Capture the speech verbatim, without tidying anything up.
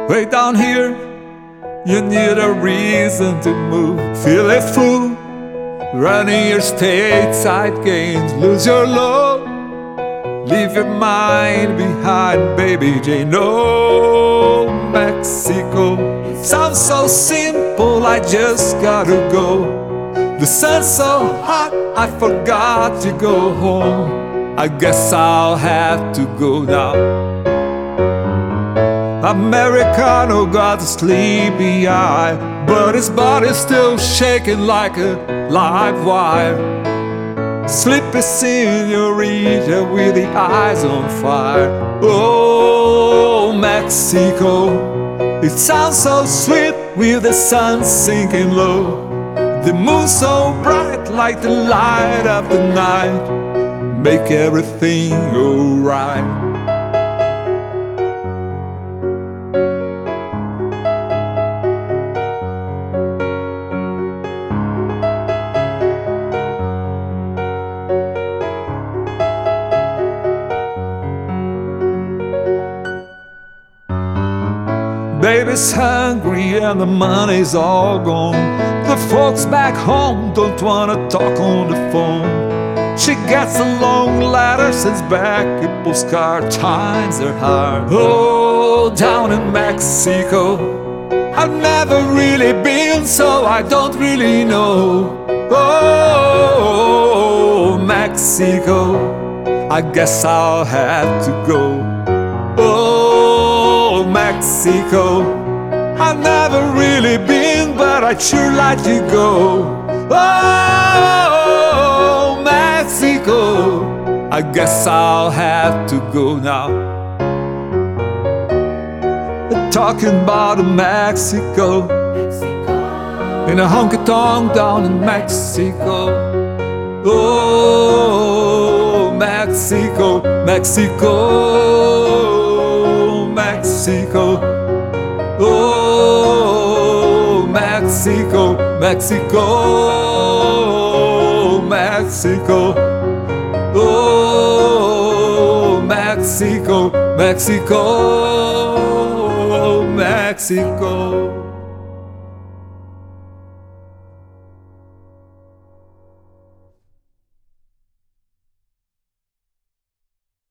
Way down here, you need a reason to move. Feel it full, running your stateside games. Lose your load, leave your mind behind, baby J. No, Mexico. It sounds so simple, I just gotta go. The sun's so hot, I forgot to go home. I guess I'll have to go now. Americano got a sleepy eye, but his body's still shaking like a live wire. Sleepy senorita with the eyes on fire. Oh, Mexico, it sounds so sweet with the sun sinking low. The moon so bright like the light of the night. Make everything alright. Baby's hungry and the money's all gone. The folks back home don't wanna talk on the phone. She gets a long letter, sends back a postcard. Times are hard. Oh, down in Mexico, I've never really been, so I don't really know. Oh, Mexico, I guess I'll have to go. Oh, Mexico, I've never really been, but I'd sure like to go. Oh, Mexico, I guess I'll have to go now. Talking about Mexico, in a honky-tonk down in Mexico. Oh, Mexico, Mexico, Mexico. Oh, Mexico, Mexico, Mexico. Oh, Mexico, Mexico, Mexico.